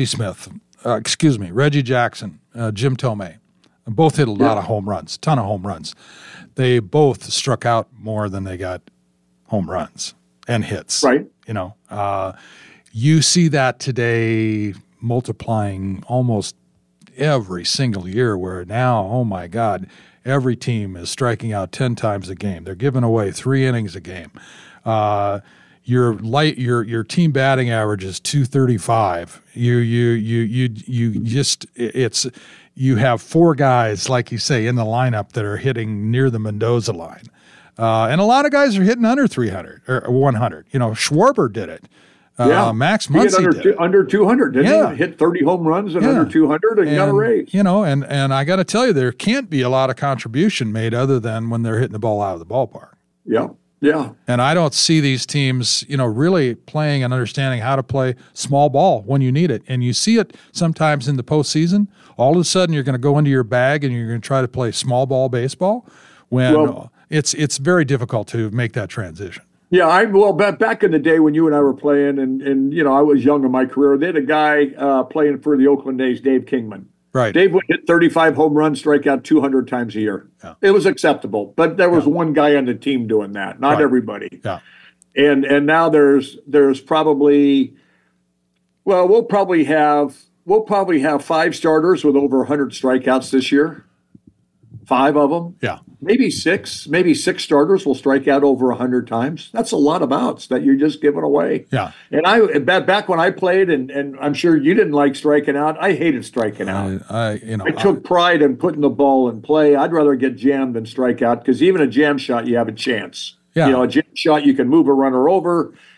Jackson, Jim Thome. Both hit a lot of home runs, ton of home runs. They both struck out more than they got home runs and hits. Right. You know, you see that today multiplying almost every single year where now, oh my God, every team is striking out 10 times a game. They're giving away 3 innings a game. Your team batting average is 235. You have 4 guys, like you say, in the lineup that are hitting near the Mendoza line. And a lot of guys are hitting under 300 or 100. You know, Schwarber did it. Max Muncy did it. Under 200. Didn't he hit 30 home runs and under 200 and got a raise? You know, and I got to tell you, there can't be a lot of contribution made other than when they're hitting the ball out of the ballpark. Yeah. Yeah. And I don't see these teams, you know, really playing and understanding how to play small ball when you need it. And you see it sometimes in the postseason. All of a sudden, you're going to go into your bag and you're going to try to play small ball baseball when it's very difficult to make that transition. Yeah, back in the day when you and I were playing, and you know, I was young in my career, they had a guy playing for the Oakland A's, Dave Kingman. Right. Dave would hit 35 home runs, strike out 200 times a year. Yeah. It was acceptable, but there was one guy on the team doing that, not everybody. Yeah. And now there's probably, we'll probably have 5 starters with over 100 strikeouts this year. 5 of them. Yeah. Maybe 6 starters will strike out over 100 times. That's a lot of outs that you're just giving away. Yeah. And back when I played, and I'm sure you didn't like striking out. I hated striking out. I took pride in putting the ball in play. I'd rather get jammed than strike out because even a jam shot, you have a chance. Yeah. You know, a jam shot, you can move a runner over.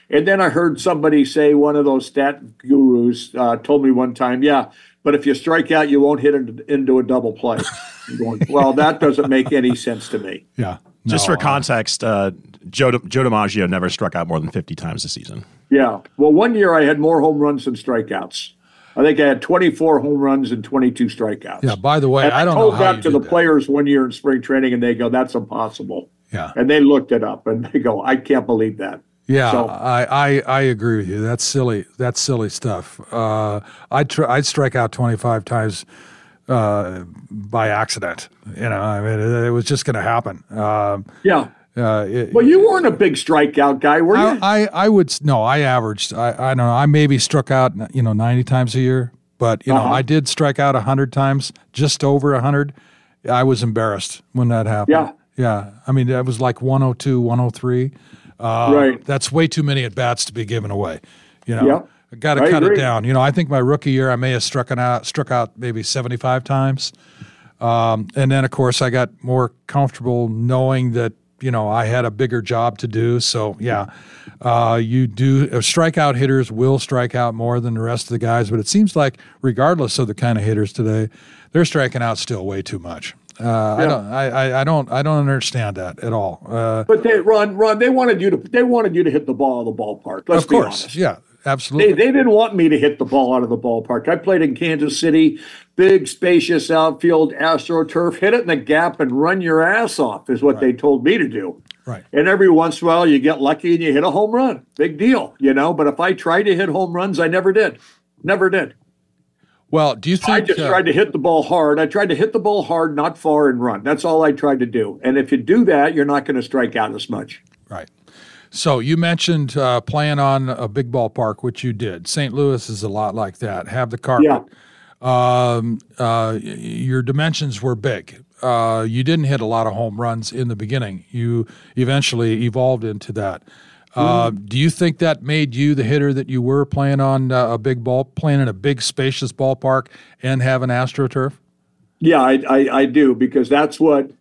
And then I heard somebody say, one of those stat gurus told me one time, yeah, but if you strike out, you won't hit into a double play. I'm going, well, that doesn't make any sense to me. Yeah. Just for context, Joe DiMaggio never struck out more than 50 times a season. Yeah. Well, one year I had more home runs than strikeouts. I think I had 24 home runs and 22 strikeouts. Yeah, by the way, and I don't know how I told that to the players one year in spring training, and they go, that's impossible. Yeah. And they looked it up, and they go, I can't believe that. Yeah, so, I agree with you. That's silly. That's silly stuff. I'd strike out 25 times by accident. I mean, it was just going to happen. Yeah. Well, you weren't a big strikeout guy, were you? I averaged. I don't know. I maybe struck out 90 times a year, but I did strike out 100 times, just over 100. I was embarrassed when that happened. Yeah. I mean, that was like 102, 103. Right. That's way too many at bats to be given away. Yeah. I got to cut it down. I think my rookie year I may have struck out maybe 75 times, and then of course I got more comfortable knowing that I had a bigger job to do. So you do. Strikeout hitters will strike out more than the rest of the guys, but it seems like regardless of the kind of hitters today, they're striking out still way too much. I don't understand that at all. But Ron, they wanted you to hit the ball out of the ballpark. Let's be honest. Yeah, absolutely. They didn't want me to hit the ball out of the ballpark. I played in Kansas City, big, spacious outfield, AstroTurf. Hit it in the gap and run your ass off is what they told me to do. Right. And every once in a while, you get lucky and you hit a home run. Big deal, But if I tried to hit home runs, I never did. Never did. Well, do you think I just tried to hit the ball hard? I tried to hit the ball hard, not far, and run. That's all I tried to do. And if you do that, you're not going to strike out as much. Right. So you mentioned playing on a big ballpark, which you did. St. Louis is a lot like that. Have the carpet. Yeah. Your dimensions were big. You didn't hit a lot of home runs in the beginning. You eventually evolved into that. Do you think that made you the hitter that you were playing on playing in a big, spacious ballpark and having AstroTurf? Yeah, I do, because that's what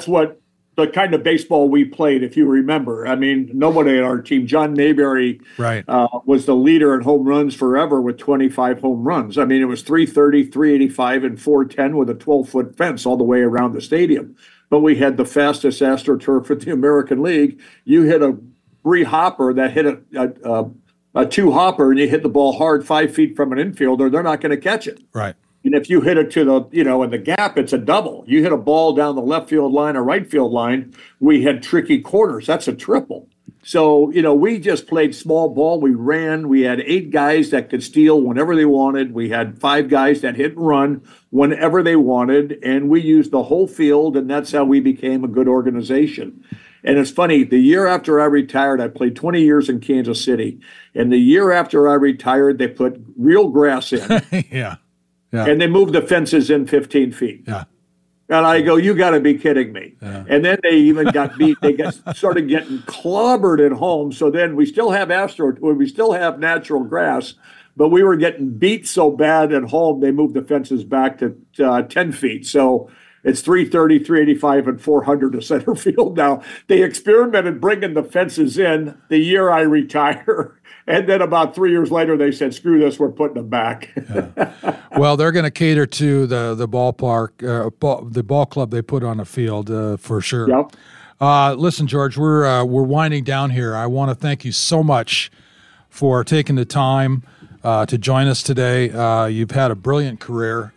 the kind of baseball we played, if you remember. I mean, nobody on our team, John Mayberry, was the leader in home runs forever with 25 home runs. I mean, it was 330, 385, and 410 with a 12-foot fence all the way around the stadium. But we had the fastest AstroTurf in the American League. You hit a hopper that hit a two-hopper and you hit the ball hard 5 feet from an infielder, they're not going to catch it. Right. And if you hit it to the, in the gap, it's a double. You hit a ball down the left field line or right field line, we had tricky corners. That's a triple. So, we just played small ball. We ran. We had 8 guys that could steal whenever they wanted. We had 5 guys that hit and run whenever they wanted. And we used the whole field, and that's how we became a good organization. And it's funny, the year after I retired, I played 20 years in Kansas City. And the year after I retired, they put real grass in. Yeah. And they moved the fences in 15 feet. Yeah. And I go, you got to be kidding me. Yeah. And then they even got beat. They started getting clobbered at home. So then we still have we still have natural grass, but we were getting beat so bad at home, they moved the fences back to 10 feet. So it's 330, 385, and 400 to center field now. They experimented bringing the fences in the year I retire. And then about 3 years later, they said, screw this, we're putting them back. Well, they're going to cater to the ballpark, the ball club they put on the field for sure. Yep. Listen, George, we're winding down here. I want to thank you so much for taking the time to join us today. You've had a brilliant career.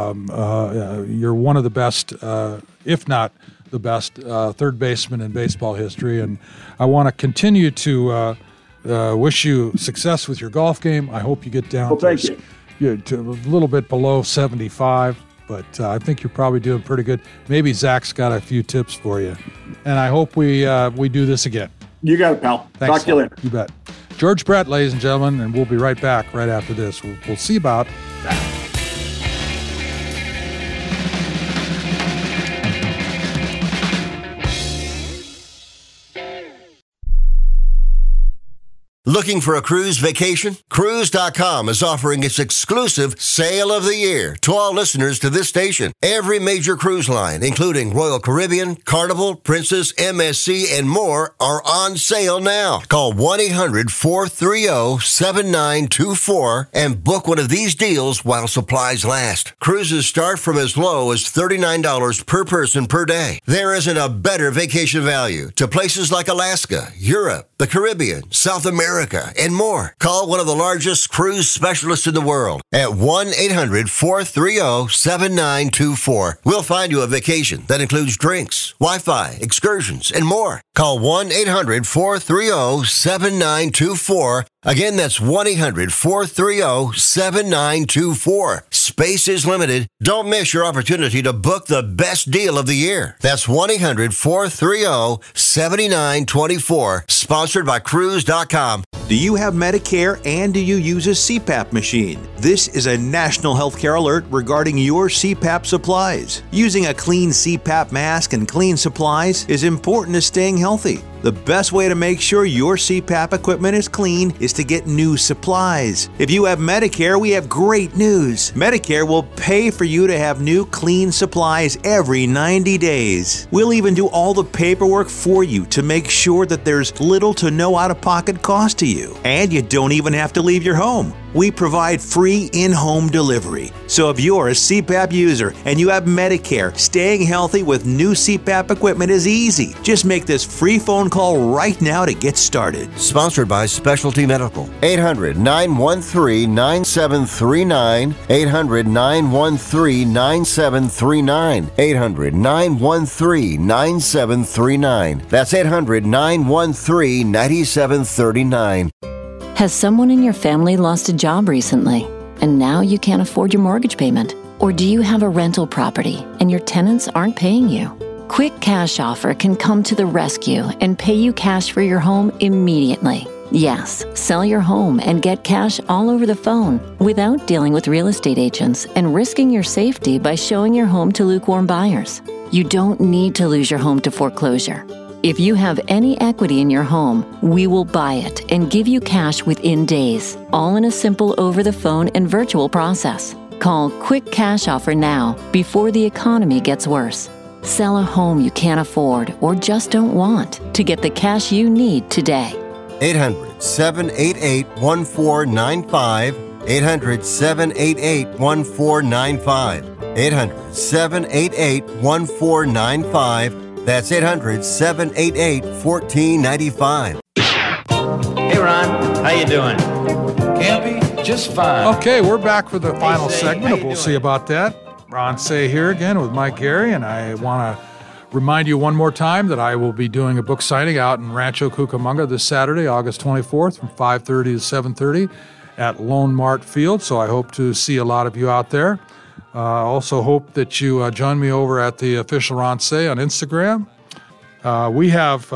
You're one of the best, if not the best, third baseman in baseball history. And I want to continue to wish you success with your golf game. I hope you get down to a little bit below 75, but I think you're probably doing pretty good. Maybe Zach's got a few tips for you. And I hope we do this again. You got it, pal. Thanks. Talk to you later. You bet. George Brett, ladies and gentlemen, and we'll be right back right after this. We'll see about that. Looking for a cruise vacation? Cruise.com is offering its exclusive Sale of the Year to all listeners to this station. Every major cruise line, including Royal Caribbean, Carnival, Princess, MSC, and more, are on sale now. Call 1-800-430-7924 and book one of these deals while supplies last. Cruises start from as low as $39 per person per day. There isn't a better vacation value to places like Alaska, Europe, the Caribbean, South America, and more. Call one of the largest cruise specialists in the world at 1-800-430-7924. We'll find you a vacation that includes drinks, Wi-Fi, excursions, and more. Call 1-800-430-7924. Again, that's 1-800-430-7924. Space is limited. Don't miss your opportunity to book the best deal of the year. That's 1-800-430-7924. Sponsored by Cruise.com. Do you have Medicare and do you use a CPAP machine? This is a national healthcare alert regarding your CPAP supplies. Using a clean CPAP mask and clean supplies is important to staying healthy. The best way to make sure your CPAP equipment is clean is to get new supplies. If you have Medicare, we have great news. Medicare will pay for you to have new clean supplies every 90 days. We'll even do all the paperwork for you to make sure that there's little to no out-of-pocket cost to you. And you don't even have to leave your home. We provide free in-home delivery. So if you're a CPAP user and you have Medicare, staying healthy with new CPAP equipment is easy. Just make this free phone call right now to get started. Sponsored by Specialty Medical. 800-913-9739. 800-913-9739. 800-913-9739. That's 800-913-9739. Has someone in your family lost a job recently, and now you can't afford your mortgage payment? Or do you have a rental property and your tenants aren't paying you? Quick Cash Offer can come to the rescue and pay you cash for your home immediately. Yes, sell your home and get cash all over the phone without dealing with real estate agents and risking your safety by showing your home to lukewarm buyers. You don't need to lose your home to foreclosure. If you have any equity in your home, we will buy it and give you cash within days, all in a simple over-the-phone and virtual process. Call Quick Cash Offer now before the economy gets worse. Sell a home you can't afford or just don't want to get the cash you need today. 800-788-1495. 800-788-1495. 800-788-1495. That's 800-788-1495. Hey, Ron. How you doing? Campy? Just fine. Okay, we're back for the final segment of We'll See About That. Ron Say here again with Mike Gary, and I want to remind you one more time that I will be doing a book signing out in Rancho Cucamonga this Saturday, August 24th from 5:30 to 7:30 at Lone Mart Field, so I hope to see a lot of you out there. Also hope that you join me over at the official Ron Say on Instagram. We have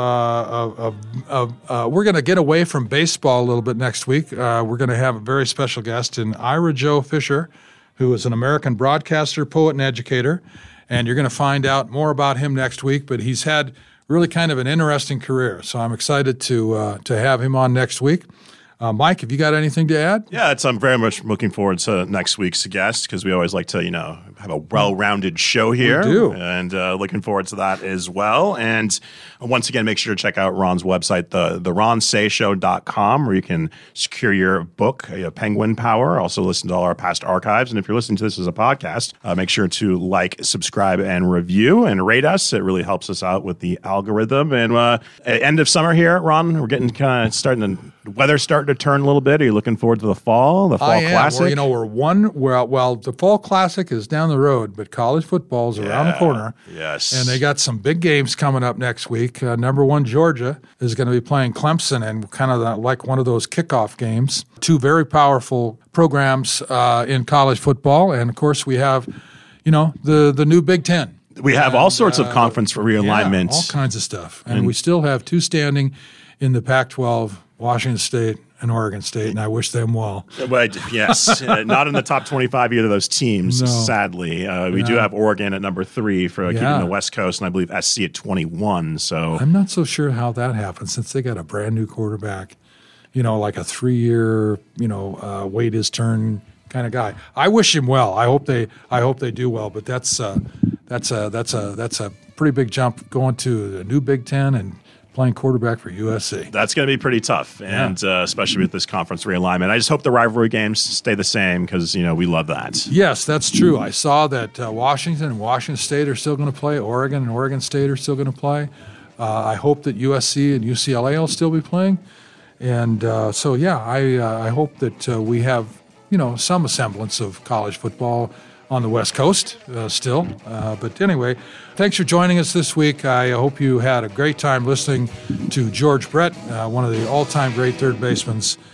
we're going to get away from baseball a little bit next week. We're going to have a very special guest in Ira Joe Fisher, who is an American broadcaster, poet, and educator. And you're going to find out more about him next week. But he's had really kind of an interesting career, so I'm excited to have him on next week. Mike, have you got anything to add? Yeah, I'm very much looking forward to next week's guest because we always like to, have a well-rounded show here. We do. And looking forward to that as well. And once again, make sure to check out Ron's website, theronsayshow.com, where you can secure your book, Penguin Power. Also listen to all our past archives. And if you're listening to this as a podcast, make sure to like, subscribe, and review and rate us. It really helps us out with the algorithm. And end of summer here, Ron, we're getting kind of the weather's starting to turn a little bit. Are you looking forward to the fall classic? Well, the fall classic is down the road, but college football is around the corner. Yes. And they got some big games coming up next week. Number one, Georgia is going to be playing Clemson and kind of like one of those kickoff games. Two very powerful programs in college football. And, of course, we have, the new Big Ten. We have all sorts of conference realignments. Yeah, all kinds of stuff. And we still have two standing in the Pac-12, Washington State and Oregon State, and I wish them well. But yes, not in the top 25 either of those teams, sadly. We do have Oregon at number 3 for keeping the West Coast, and I believe SC at 21. So I'm not so sure how that happens since they got a brand new quarterback like a 3-year, wait his turn kind of guy. I wish him well. I hope they do well. But that's a pretty big jump going to the new Big Ten and playing quarterback for USC. That's going to be pretty tough, and especially with this conference realignment. I just hope the rivalry games stay the same because, we love that. Yes, that's true. I saw that Washington and Washington State are still going to play. Oregon and Oregon State are still going to play. I hope that USC and UCLA will still be playing. And I hope that we have, some semblance of college football on the West Coast still. But anyway, thanks for joining us this week. I hope you had a great time listening to George Brett, one of the all-time great third basemen